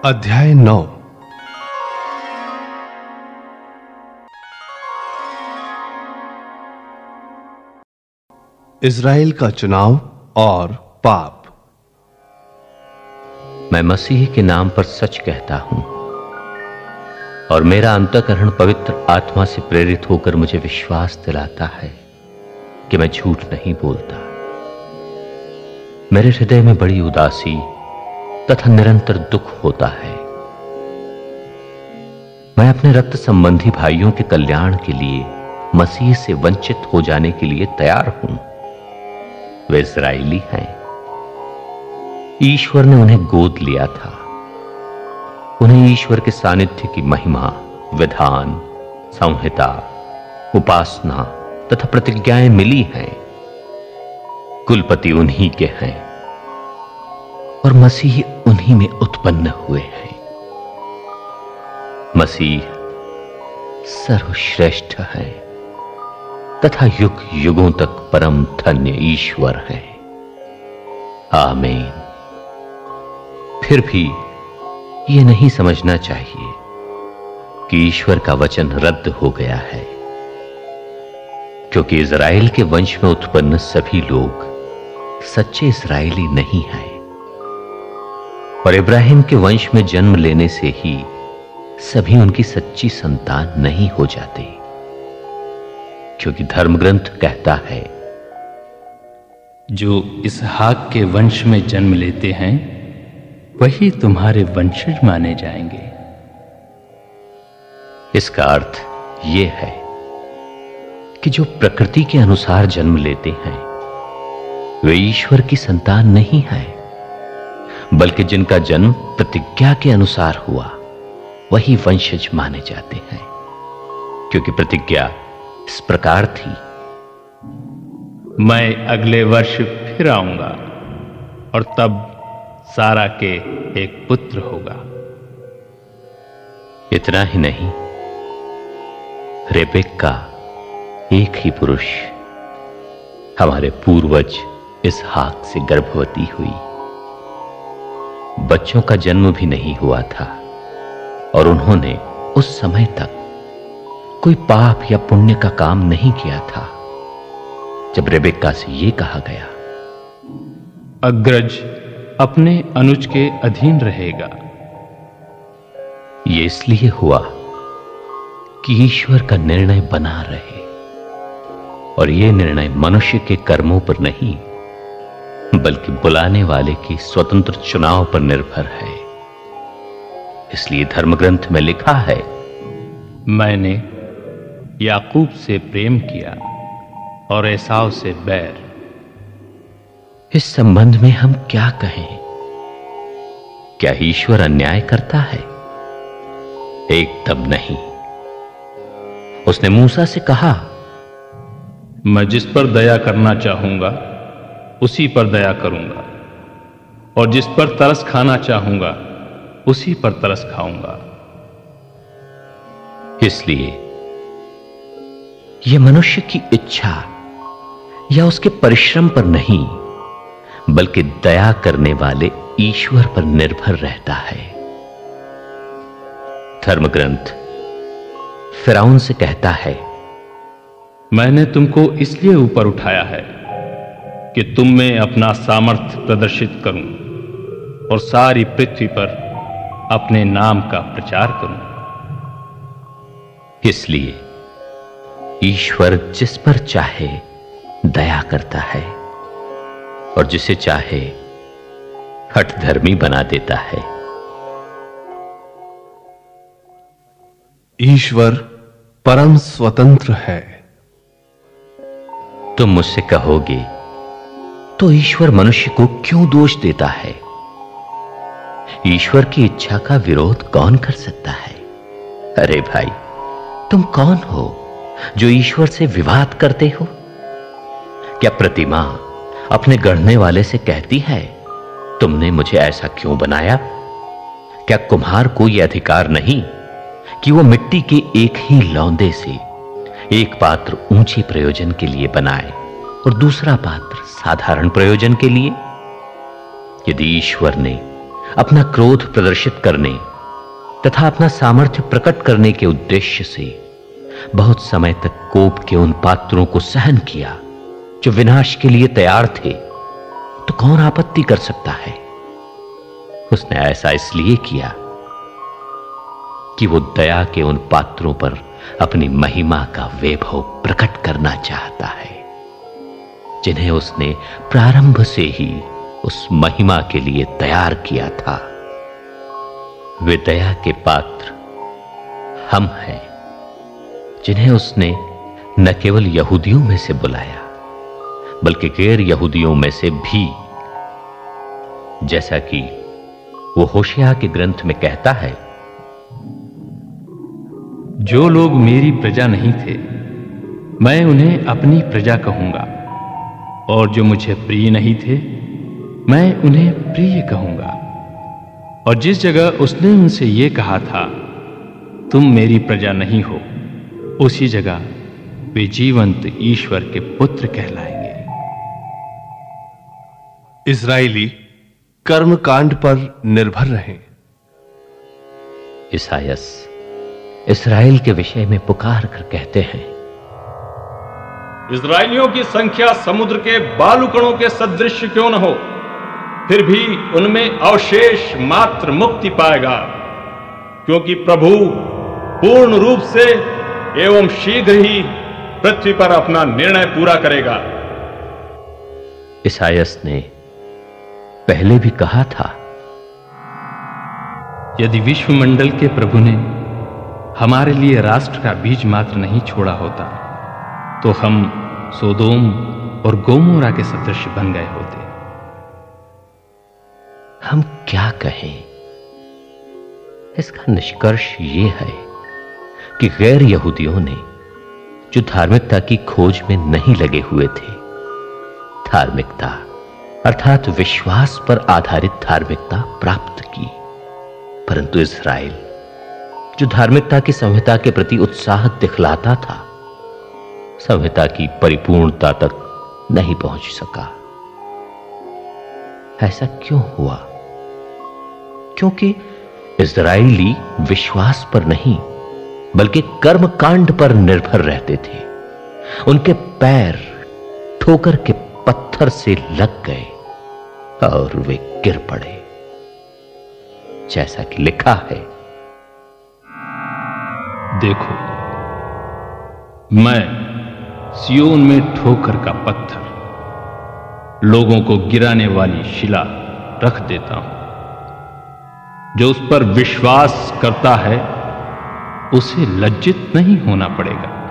अध्याय 9। इज़राइल का चुनाव और पाप। मैं मसीह के नाम पर सच कहता हूं और मेरा अंतःकरण पवित्र आत्मा से प्रेरित होकर मुझे विश्वास दिलाता है कि मैं झूठ नहीं बोलता। मेरे हृदय में बड़ी उदासी तथा निरंतर दुख होता है। मैं अपने रक्त संबंधी भाइयों के कल्याण के लिए मसीह से वंचित हो जाने के लिए तैयार हूं। वे इस्राएली हैं। ईश्वर ने उन्हें गोद लिया था। उन्हें ईश्वर के सानिध्य की महिमा, विधान, संहिता, उपासना तथा प्रतिज्ञाएं मिली हैं। कुलपति उन्हीं के हैं और मसीह उन्हीं में उत्पन्न हुए हैं। मसीह सर्वश्रेष्ठ है तथा युग युगों तक परम धन्य ईश्वर है। आमीन। फिर भी यह नहीं समझना चाहिए कि ईश्वर का वचन रद्द हो गया है, क्योंकि इज़राइल के वंश में उत्पन्न सभी लोग सच्चे इस्राएली नहीं हैं और इब्राहिम के वंश में जन्म लेने से ही सभी उनकी सच्ची संतान नहीं हो जाते, क्योंकि धर्मग्रंथ कहता है, जो इसहाक के वंश में जन्म लेते हैं वही तुम्हारे वंशज माने जाएंगे। इसका अर्थ यह है कि जो प्रकृति के अनुसार जन्म लेते हैं वे ईश्वर की संतान नहीं है, बल्कि जिनका जन्म प्रतिज्ञा के अनुसार हुआ वही वंशज माने जाते हैं, क्योंकि प्रतिज्ञा इस प्रकार थी, मैं अगले वर्ष फिर आऊंगा और तब सारा के एक पुत्र होगा। इतना ही नहीं, रेबेक्का एक ही पुरुष हमारे पूर्वज इसहाक से गर्भवती हुई। बच्चों का जन्म भी नहीं हुआ था और उन्होंने उस समय तक कोई पाप या पुण्य का काम नहीं किया था जब रेबेक्का से यह कहा गया, अग्रज अपने अनुज के अधीन रहेगा। यह इसलिए हुआ कि ईश्वर का निर्णय बना रहे और यह निर्णय मनुष्य के कर्मों पर नहीं बल्कि बुलाने वाले की स्वतंत्र चुनाव पर निर्भर है। इसलिए धर्मग्रंथ में लिखा है, मैंने याकूब से प्रेम किया और एसाव से बैर। इस संबंध में हम क्या कहें? क्या ईश्वर अन्याय करता है? एकदम नहीं। उसने मूसा से कहा, मैं जिस पर दया करना चाहूंगा उसी पर दया करूंगा और जिस पर तरस खाना चाहूंगा उसी पर तरस खाऊंगा। इसलिए यह मनुष्य की इच्छा या उसके परिश्रम पर नहीं बल्कि दया करने वाले ईश्वर पर निर्भर रहता है। धर्मग्रंथ फिरौन से कहता है, मैंने तुमको इसलिए ऊपर उठाया है कि तुम में अपना सामर्थ्य प्रदर्शित करूं और सारी पृथ्वी पर अपने नाम का प्रचार करूं। इसलिए ईश्वर जिस पर चाहे दया करता है और जिसे चाहे हठधर्मी बना देता है। ईश्वर परम स्वतंत्र है। तुम मुझसे कहोगे, तो ईश्वर मनुष्य को क्यों दोष देता है? ईश्वर की इच्छा का विरोध कौन कर सकता है? अरे भाई, तुम कौन हो जो ईश्वर से विवाद करते हो? क्या प्रतिमा अपने गढ़ने वाले से कहती है, तुमने मुझे ऐसा क्यों बनाया? क्या कुम्हार को यह अधिकार नहीं कि वो मिट्टी के एक ही लौंदे से एक पात्र ऊंचे प्रयोजन के लिए बनाए और दूसरा पात्र साधारण प्रयोजन के लिए? यदि ईश्वर ने अपना क्रोध प्रदर्शित करने तथा अपना सामर्थ्य प्रकट करने के उद्देश्य से बहुत समय तक कोप के उन पात्रों को सहन किया जो विनाश के लिए तैयार थे, तो कौन आपत्ति कर सकता है? उसने ऐसा इसलिए किया कि वो दया के उन पात्रों पर अपनी महिमा का वैभव प्रकट करना चाहता है, जिन्हें उसने प्रारंभ से ही उस महिमा के लिए तैयार किया था। वे दया के पात्र हम हैं, जिन्हें उसने न केवल यहूदियों में से बुलाया बल्कि गैर यहूदियों में से भी, जैसा कि वो होशिया के ग्रंथ में कहता है, जो लोग मेरी प्रजा नहीं थे मैं उन्हें अपनी प्रजा कहूंगा, और जो मुझे प्रिय नहीं थे मैं उन्हें प्रिय कहूंगा। और जिस जगह उसने उनसे यह कहा था तुम मेरी प्रजा नहीं हो, उसी जगह वे जीवंत ईश्वर के पुत्र कहलाएंगे। इस्राएली कर्मकांड पर निर्भर रहें। ईसायास इस्राएल के विषय में पुकार कर कहते हैं, इस्राएलियों की संख्या समुद्र के बालुकणों के सदृश क्यों न हो, फिर भी उनमें अवशेष मात्र मुक्ति पाएगा, क्योंकि प्रभु पूर्ण रूप से एवं शीघ्र ही पृथ्वी पर अपना निर्णय पूरा करेगा। ईसायास ने पहले भी कहा था, यदि विश्वमंडल के प्रभु ने हमारे लिए राष्ट्र का बीज मात्र नहीं छोड़ा होता तो हम सोदोम और गोमोरा के सदृश बन गए होते। हम क्या कहें? इसका निष्कर्ष यह है कि गैर यहूदियों ने, जो धार्मिकता की खोज में नहीं लगे हुए थे, धार्मिकता अर्थात विश्वास पर आधारित धार्मिकता प्राप्त की, परंतु इस्राएल, जो धार्मिकता की संहिता के प्रति उत्साह दिखलाता था, संहिता की परिपूर्णता तक नहीं पहुंच सका। ऐसा क्यों हुआ? क्योंकि इस्राएली विश्वास पर नहीं बल्कि कर्मकांड पर निर्भर रहते थे। उनके पैर ठोकर के पत्थर से लग गए और वे गिर पड़े, जैसा कि लिखा है, देखो मैं सियोन में ठोकर का पत्थर, लोगों को गिराने वाली शिला रख देता हूं। जो उस पर विश्वास करता है उसे लज्जित नहीं होना पड़ेगा।